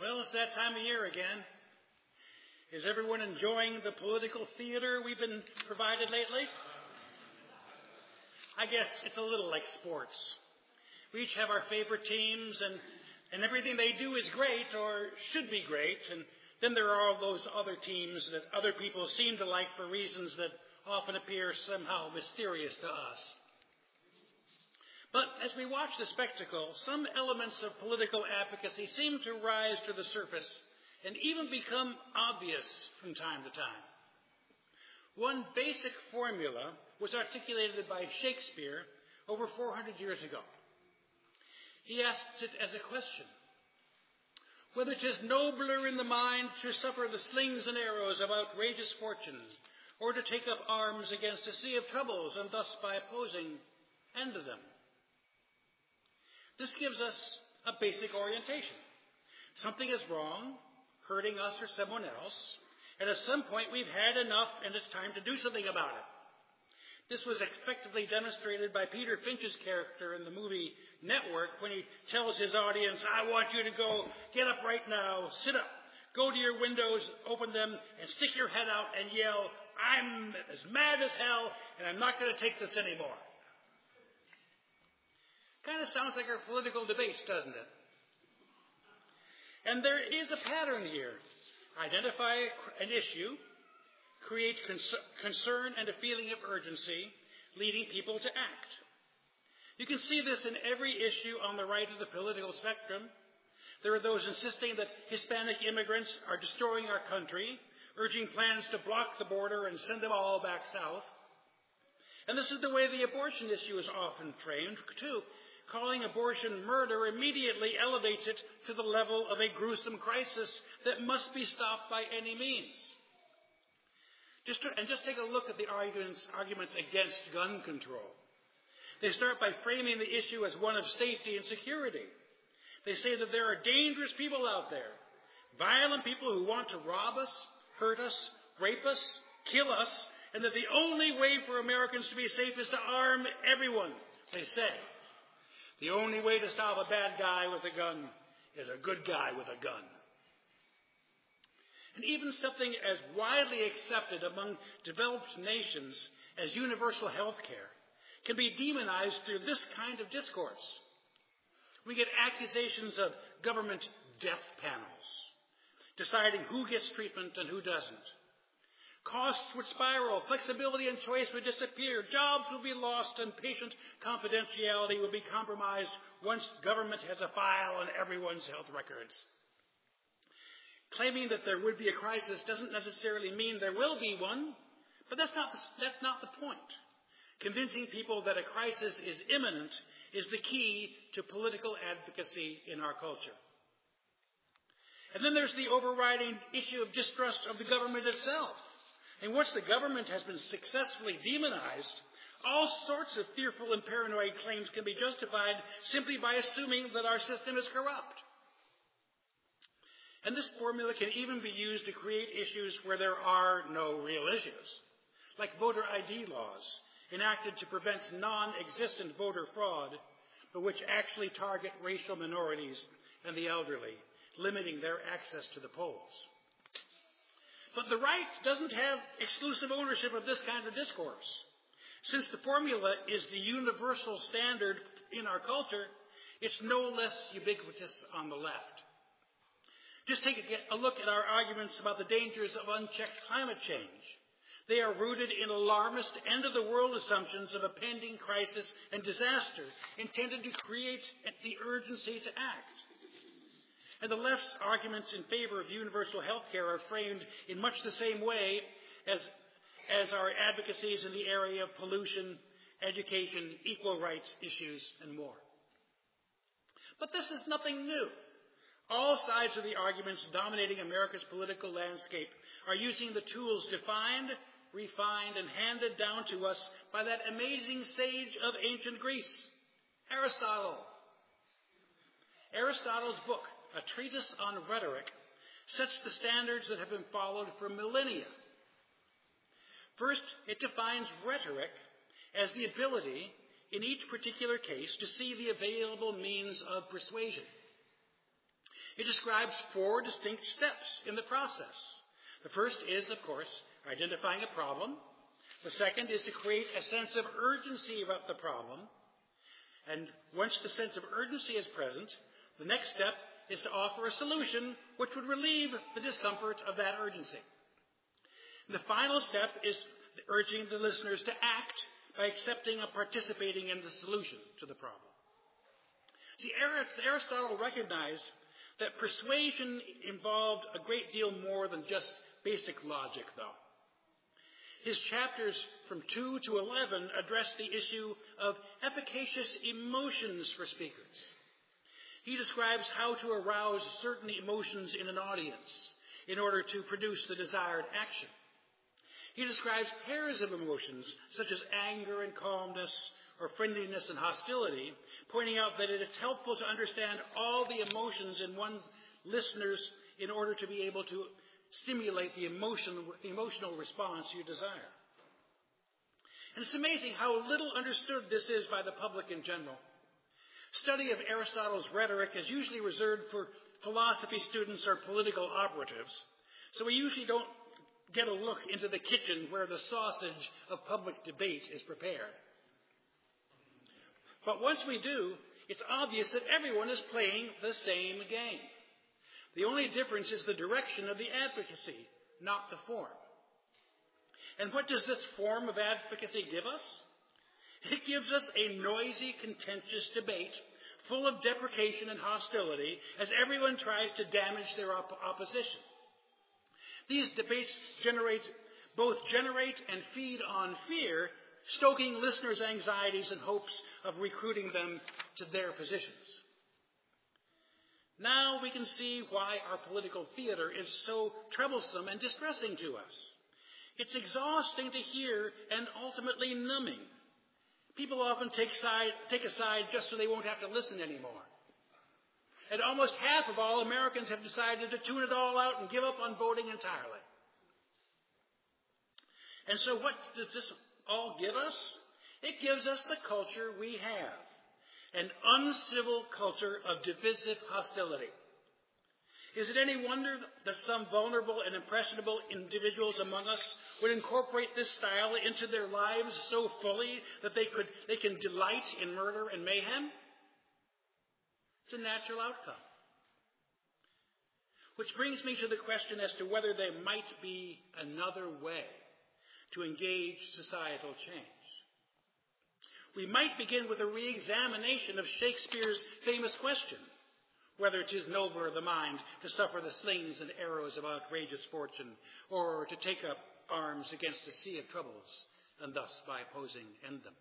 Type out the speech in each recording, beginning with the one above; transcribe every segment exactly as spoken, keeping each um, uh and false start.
Well, it's that time of year again. Is everyone enjoying the political theater we've been provided lately? I guess it's a little like sports. We each have our favorite teams, and, and everything they do is great or should be great. And then there are all those other teams that other people seem to like for reasons that often appear somehow mysterious to us. But as we watch the spectacle, some elements of political advocacy seem to rise to the surface and even become obvious from time to time. One basic formula was articulated by Shakespeare over four hundred years ago. He asked it as a question: whether 'tis nobler in the mind to suffer the slings and arrows of outrageous fortune, or to take up arms against a sea of troubles, and thus by opposing end them. This gives us a basic orientation. Something is wrong, hurting us or someone else, and at some point we've had enough and it's time to do something about it. This was effectively demonstrated by Peter Finch's character in the movie Network when he tells his audience, I want you to go, get up right now, sit up, go to your windows, open them, and stick your head out and yell, I'm as mad as hell, and I'm not going to take this anymore. Kind of sounds like our political debates, doesn't it? And there is a pattern here. Identify an issue, create concern and a feeling of urgency, leading people to act. You can see this in every issue on the right of the political spectrum. There are those insisting that Hispanic immigrants are destroying our country, urging plans to block the border and send them all back south. And this is the way the abortion issue is often framed, too. Calling abortion murder immediately elevates it to the level of a gruesome crisis that must be stopped by any means. Just to, and just take a look at the arguments, arguments against gun control. They start by framing the issue as one of safety and security. They say that there are dangerous people out there, violent people who want to rob us, hurt us, rape us, kill us, and that the only way for Americans to be safe is to arm everyone, they say. The only way to stop a bad guy with a gun is a good guy with a gun. And even something as widely accepted among developed nations as universal health care can be demonized through this kind of discourse. We get accusations of government death panels, deciding who gets treatment and who doesn't. Costs would spiral, flexibility and choice would disappear, jobs would be lost, and patient confidentiality would be compromised once government has a file on everyone's health records. Claiming that there would be a crisis doesn't necessarily mean there will be one, but that's not the, that's not the point. Convincing people that a crisis is imminent is the key to political advocacy in our culture. And then there's the overriding issue of distrust of the government itself. And once the government has been successfully demonized, all sorts of fearful and paranoid claims can be justified simply by assuming that our system is corrupt. And this formula can even be used to create issues where there are no real issues, like voter I D laws enacted to prevent non-existent voter fraud, but which actually target racial minorities and the elderly, limiting their access to the polls. But the right doesn't have exclusive ownership of this kind of discourse. Since the formula is the universal standard in our culture, it's no less ubiquitous on the left. Just take a look at our arguments about the dangers of unchecked climate change. They are rooted in alarmist, end-of-the-world assumptions of a pending crisis and disaster intended to create the urgency to act. And the left's arguments in favor of universal health care are framed in much the same way as, as our advocacies in the area of pollution, education, equal rights issues, and more. But this is nothing new. All sides of the arguments dominating America's political landscape are using the tools defined, refined, and handed down to us by that amazing sage of ancient Greece, Aristotle. Aristotle's book, A Treatise on Rhetoric, sets the standards that have been followed for millennia. First, it defines rhetoric as the ability, in each particular case, to see the available means of persuasion. It describes four distinct steps in the process. The first is, of course, identifying a problem. The second is to create a sense of urgency about the problem. And once the sense of urgency is present, the next step is to offer a solution which would relieve the discomfort of that urgency. And the final step is urging the listeners to act by accepting and participating in the solution to the problem. See, Aristotle recognized that persuasion involved a great deal more than just basic logic, though. His chapters from two to eleven address the issue of efficacious emotions for speakers. He describes how to arouse certain emotions in an audience in order to produce the desired action. He describes pairs of emotions, such as anger and calmness, or friendliness and hostility, pointing out that it is helpful to understand all the emotions in one's listeners in order to be able to stimulate the emotion, emotional response you desire. And it's amazing how little understood this is by the public in general. Study of Aristotle's rhetoric is usually reserved for philosophy students or political operatives, so we usually don't get a look into the kitchen where the sausage of public debate is prepared. But once we do, it's obvious that everyone is playing the same game. The only difference is the direction of the advocacy, not the form. And what does this form of advocacy give us? It gives us a noisy, contentious debate full of deprecation and hostility as everyone tries to damage their op- opposition. These debates generate, both generate and feed on fear, stoking listeners' anxieties and hopes of recruiting them to their positions. Now we can see why our political theater is so troublesome and distressing to us. It's exhausting to hear and ultimately numbing. People often take, side, take a side just so they won't have to listen anymore. And almost half of all Americans have decided to tune it all out and give up on voting entirely. And so what does this all give us? It gives us the culture we have, an uncivil culture of divisive hostility. Is it any wonder that some vulnerable and impressionable individuals among us would incorporate this style into their lives so fully that they could they can delight in murder and mayhem? It's a natural outcome. Which brings me to the question as to whether there might be another way to engage societal change. We might begin with a re-examination of Shakespeare's famous question, whether it is nobler the mind to suffer the slings and arrows of outrageous fortune, or to take up arms against a sea of troubles, and thus by opposing end them.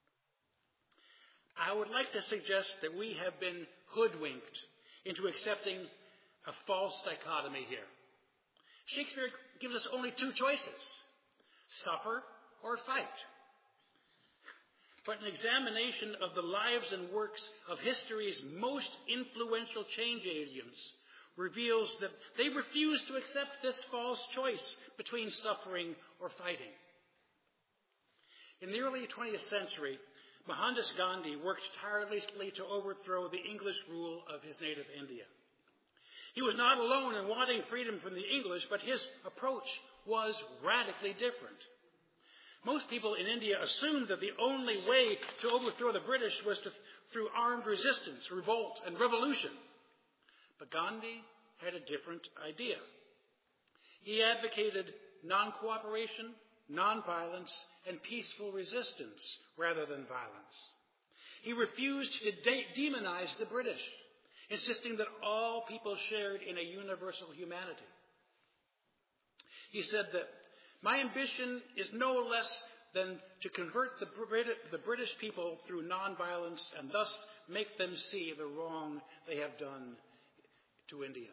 I would like to suggest that we have been hoodwinked into accepting a false dichotomy here. Shakespeare gives us only two choices: suffer or fight. But an examination of the lives and works of history's most influential change agents reveals that they refuse to accept this false choice between suffering or fighting. In the early twentieth century, Mohandas Gandhi worked tirelessly to overthrow the English rule of his native India. He was not alone in wanting freedom from the English, but his approach was radically different. Most people in India assumed that the only way to overthrow the British was to, through armed resistance, revolt, and revolution. But Gandhi had a different idea. He advocated non-cooperation, non-violence, and peaceful resistance rather than violence. He refused to de- demonize the British, insisting that all people shared in a universal humanity. He said that my ambition is no less than to convert the, Brit- the British people through nonviolence and thus make them see the wrong they have done to India.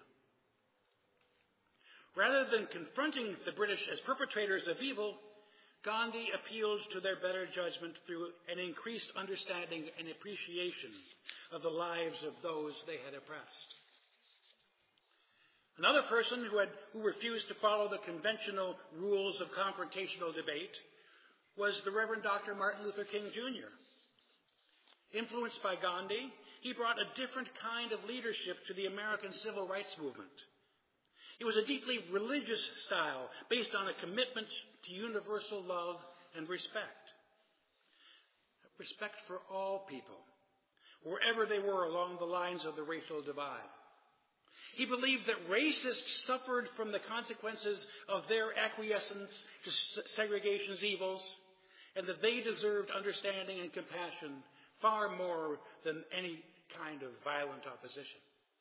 Rather than confronting the British as perpetrators of evil, Gandhi appealed to their better judgment through an increased understanding and appreciation of the lives of those they had oppressed. Another person who, had, who refused to follow the conventional rules of confrontational debate was the Reverend Doctor Martin Luther King Junior Influenced by Gandhi, he brought a different kind of leadership to the American civil rights movement. It was a deeply religious style based on a commitment to universal love and respect. Respect for all people, wherever they were along the lines of the racial divide. He believed that racists suffered from the consequences of their acquiescence to segregation's evils, and that they deserved understanding and compassion far more than any kind of violent opposition.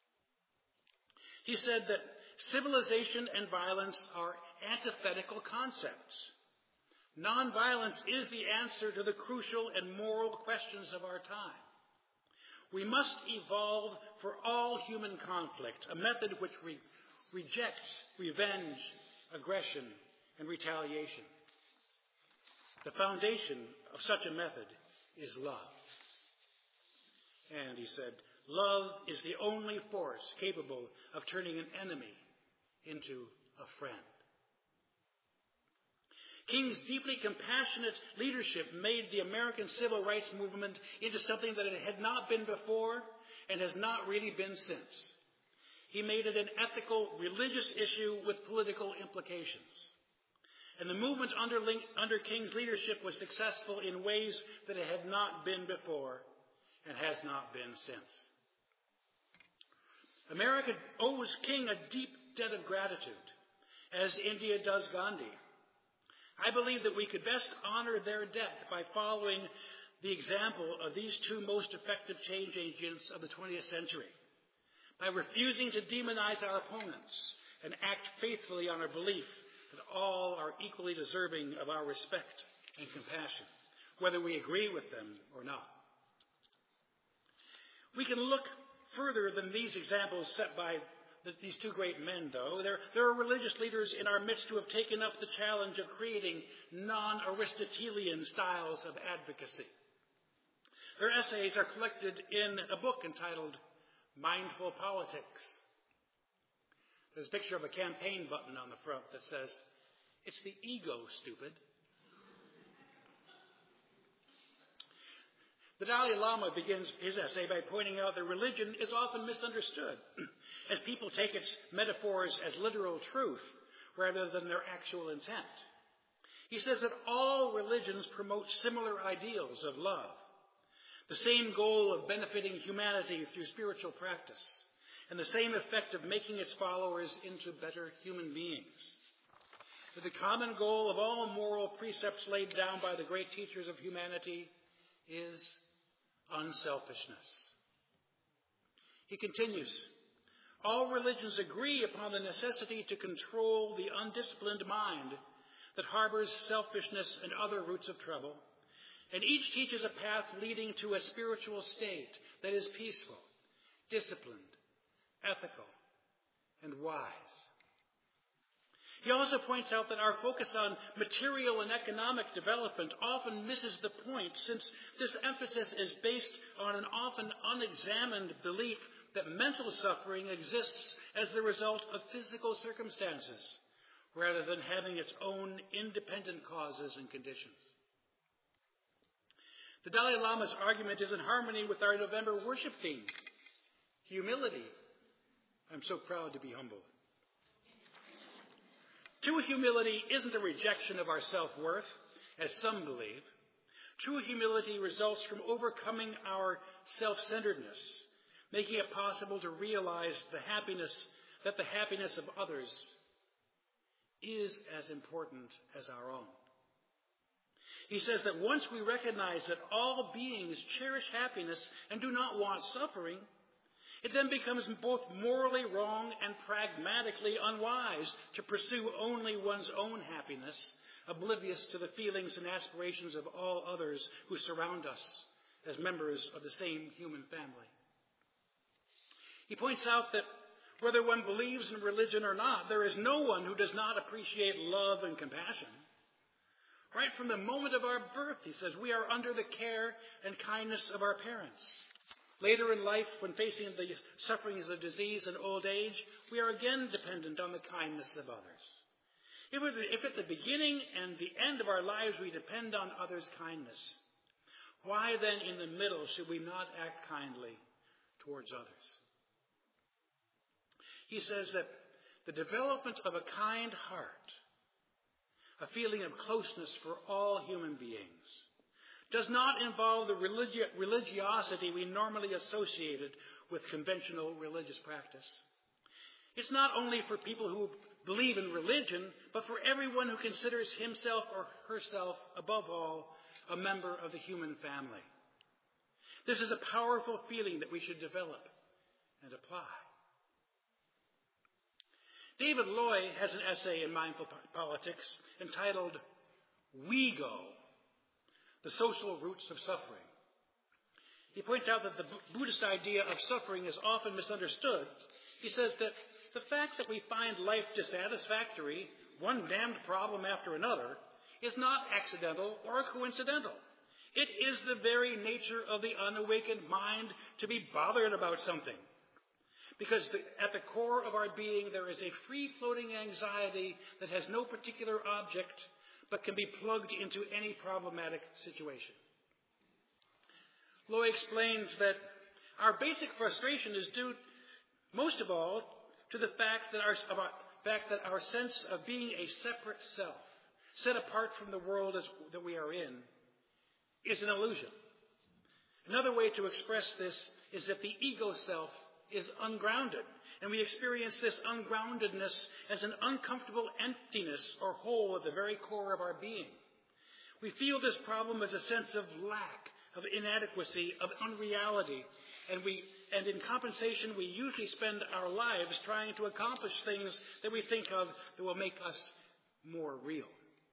He said that civilization and violence are antithetical concepts. Nonviolence is the answer to the crucial and moral questions of our time. We must evolve for all human conflict, a method which re- rejects revenge, aggression, and retaliation. The foundation of such a method is love. And he said, love is the only force capable of turning an enemy into a friend. King's deeply compassionate leadership made the American civil rights movement into something that it had not been before and has not really been since. He made it an ethical, religious issue with political implications. And the movement under, under King's leadership was successful in ways that it had not been before and has not been since. America owes King a deep debt of gratitude, as India does Gandhi. I believe that we could best honor their debt by following the example of these two most effective change agents of the twentieth century, by refusing to demonize our opponents and act faithfully on our belief that all are equally deserving of our respect and compassion, whether we agree with them or not. We can look further than these examples set by these two great men, though. There, there are religious leaders in our midst who have taken up the challenge of creating non-Aristotelian styles of advocacy. Their essays are collected in a book entitled Mindful Politics. There's a picture of a campaign button on the front that says, "It's the ego, stupid." The Dalai Lama begins his essay by pointing out that religion is often misunderstood, as people take its metaphors as literal truth rather than their actual intent. He says that all religions promote similar ideals of love, the same goal of benefiting humanity through spiritual practice, and the same effect of making its followers into better human beings. That the common goal of all moral precepts laid down by the great teachers of humanity is unselfishness. He continues, all religions agree upon the necessity to control the undisciplined mind that harbors selfishness and other roots of trouble, and each teaches a path leading to a spiritual state that is peaceful, disciplined, ethical, and wise. He also points out that our focus on material and economic development often misses the point, since this emphasis is based on an often unexamined belief that mental suffering exists as the result of physical circumstances, rather than having its own independent causes and conditions. The Dalai Lama's argument is in harmony with our November worship theme, humility. I'm so proud to be humble. True humility isn't a rejection of our self-worth, as some believe. True humility results from overcoming our self-centeredness, making it possible to realize the happiness, that the happiness of others is as important as our own. He says that once we recognize that all beings cherish happiness and do not want suffering, it then becomes both morally wrong and pragmatically unwise to pursue only one's own happiness, oblivious to the feelings and aspirations of all others who surround us as members of the same human family. He points out that whether one believes in religion or not, there is no one who does not appreciate love and compassion. Right from the moment of our birth, he says, we are under the care and kindness of our parents. Later in life, when facing the sufferings of disease and old age, we are again dependent on the kindness of others. If, if at the beginning and the end of our lives we depend on others' kindness, why then in the middle should we not act kindly towards others. He says that the development of a kind heart, a feeling of closeness for all human beings, does not involve the religi- religiosity we normally associated with conventional religious practice. It's not only for people who believe in religion, but for everyone who considers himself or herself, above all, a member of the human family. This is a powerful feeling that we should develop and apply. David Loy has an essay in Mindful Politics entitled We Go, The Social Roots of Suffering. He points out that the Buddhist idea of suffering is often misunderstood. He says that the fact that we find life dissatisfactory, one damned problem after another, is not accidental or coincidental. It is the very nature of the unawakened mind to be bothered about something. Because the, at the core of our being there is a free-floating anxiety that has no particular object but can be plugged into any problematic situation. Loy explains that our basic frustration is due, most of all, to the fact that our, about, fact that our sense of being a separate self, set apart from the world as, that we are in, is an illusion. Another way to express this is that the ego self is ungrounded, and we experience this ungroundedness as an uncomfortable emptiness or hole at the very core of our being. We feel this problem as a sense of lack, of inadequacy, of unreality, and we and in compensation we usually spend our lives trying to accomplish things that we think of that will make us more real.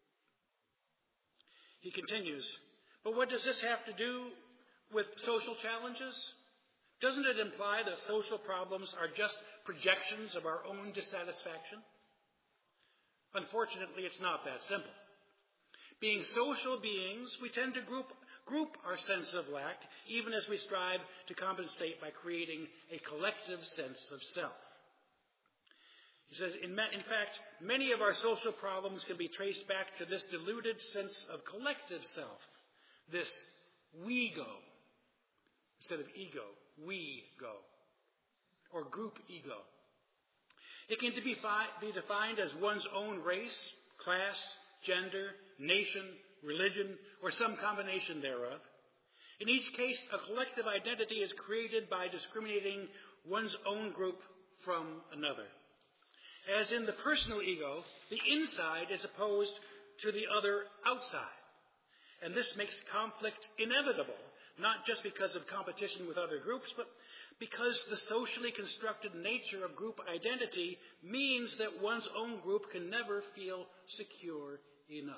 He continues, but what does this have to do with social challenges? Doesn't it imply that social problems are just projections of our own dissatisfaction? Unfortunately, it's not that simple. Being social beings, we tend to group, group our sense of lack, even as we strive to compensate by creating a collective sense of self. He says, in, ma- in fact, many of our social problems can be traced back to this deluded sense of collective self, this we go, instead of ego. We go, or group ego. It can be, fi- be defined as one's own race, class, gender, nation, religion, or some combination thereof. In each case, a collective identity is created by discriminating one's own group from another. As in the personal ego, the inside is opposed to the other outside. And this makes conflict inevitable, not just because of competition with other groups, but because the socially constructed nature of group identity means that one's own group can never feel secure enough.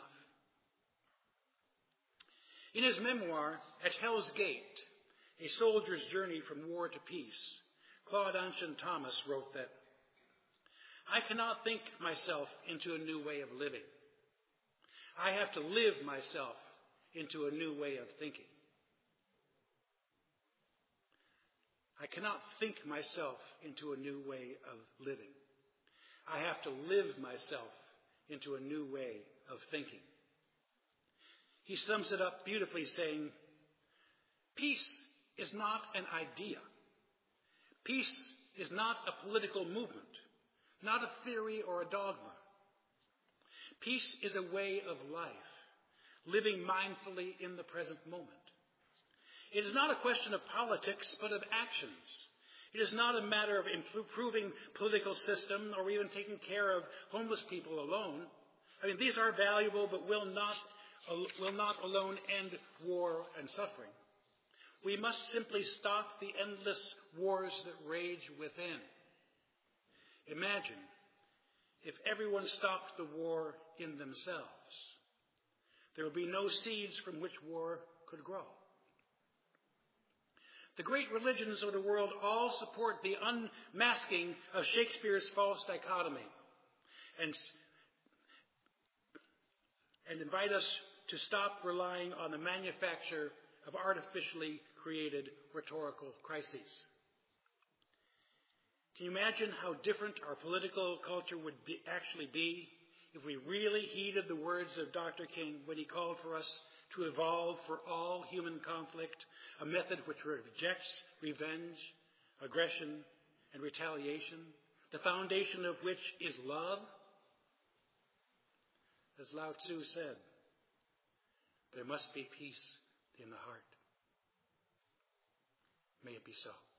In his memoir, At Hell's Gate, A Soldier's Journey from War to Peace, Claude Anshin Thomas wrote that, I cannot think myself into a new way of living. I have to live myself into a new way of thinking. I cannot think myself into a new way of living. I have to live myself into a new way of thinking. He sums it up beautifully saying, peace is not an idea. Peace is not a political movement, not a theory or a dogma. Peace is a way of life, living mindfully in the present moment. It is not a question of politics, but of actions. It is not a matter of improving political system or even taking care of homeless people alone. I mean, these are valuable, but will not, will not alone end war and suffering. We must simply stop the endless wars that rage within. Imagine if everyone stopped the war in themselves. There would be no seeds from which war could grow. The great religions of the world all support the unmasking of Shakespeare's false dichotomy and, and invite us to stop relying on the manufacture of artificially created rhetorical crises. Can you imagine how different our political culture would be, actually be if we really heeded the words of Doctor King when he called for us to evolve for all human conflict a method which rejects revenge, aggression, and retaliation, the foundation of which is love? As Lao Tzu said, there must be peace in the heart. May it be so.